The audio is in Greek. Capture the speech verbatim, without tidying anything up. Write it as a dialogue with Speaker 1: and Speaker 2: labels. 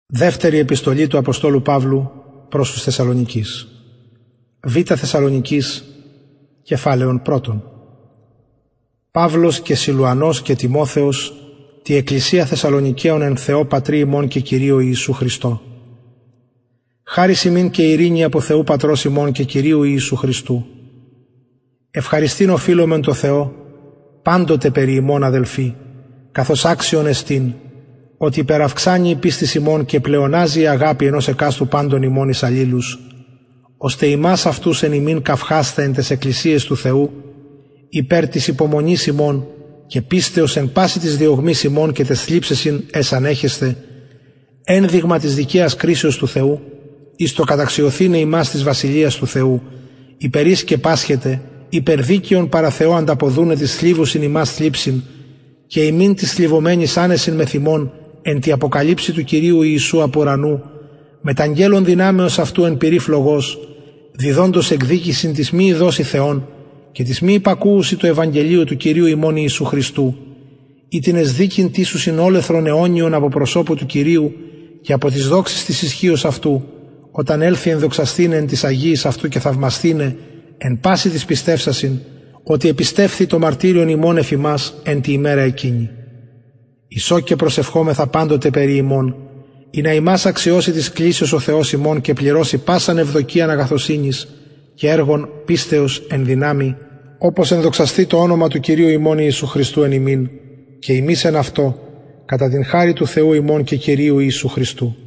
Speaker 1: Δεύτερη επιστολή του Αποστόλου Παύλου προς τους Θεσσαλονικείς. Β' Θεσσαλονικείς, κεφάλαιον πρώτον. Παύλος και Σιλουανός και Τιμόθεος, τη Εκκλησία Θεσσαλονικαίων εν Θεώ Πατρί ημών και Κυρίου Ιησού Χριστώ. Χάρις ημίν και ειρήνη από Θεού Πατρός ημών και Κυρίου Ιησού Χριστού. Ευχαριστήν οφείλομεν το Θεό, πάντοτε περί ημών αδελφοί, καθώς άξιον εστίν, ότι υπεραυξάνει η πίστης ημών και πλεονάζει η αγάπη ενός εκάστου πάντων ημών εις αλλήλους, ώστε ημάς αυτούς εν ημίν καυχάστα εν τες εκκλησίες του Θεού, υπέρ της υπομονής ημών και πίστεως εν πάση της διωγμής ημών και τες θλίψεσιν ες ανέχεστε, ένδειγμα της δικαίας κρίσεως του Θεού, εις το καταξιωθήνε ημάς της βασιλείας του Θεού, υπερείς και πάσχετε, υπερδίκαιον παρά Θεό ανταποδούνε της θλίβουσιν ημάς θλίψιν, και ημίν της θλιβωμένης άνεσιν με θυμών εν τη αποκαλύψη του Κυρίου Ιησού από ουρανού, μεταγγέλων δυνάμεως αυτού εν πυρή φλογός, διδόντος εκδίκησιν της μη ειδώση Θεών και της μη υπακούουση του Ευαγγελίου του Κυρίου ημών Ιησού Χριστού, ή την εσδίκην τίσουσιν όλεθρον αιώνιον από προσώπου του Κυρίου και από τις δόξεις της ισχύως αυτού, όταν έλθει ενδοξαστήνε εν της Αγίης αυτού και θαυμαστήνε εν πάση της πιστεύσασιν, ότι επιστεύθη το μαρτύριον ημών εφ' ημάς εν τη ημέρα εκείνη. Ισό και προσευχόμεθα πάντοτε περί ημών, ή να ημάς αξιώσει της κλήσεως ο Θεός ημών και πληρώσει πάσαν ευδοκίαν αγαθοσύνης και έργων πίστεως εν δυνάμει, όπως ενδοξαστεί το όνομα του Κυρίου ημών Ιησού Χριστού εν ημίν, και ημείς εν αυτό, κατά την χάρη του Θεού ημών και Κυρίου Ιησού Χριστού.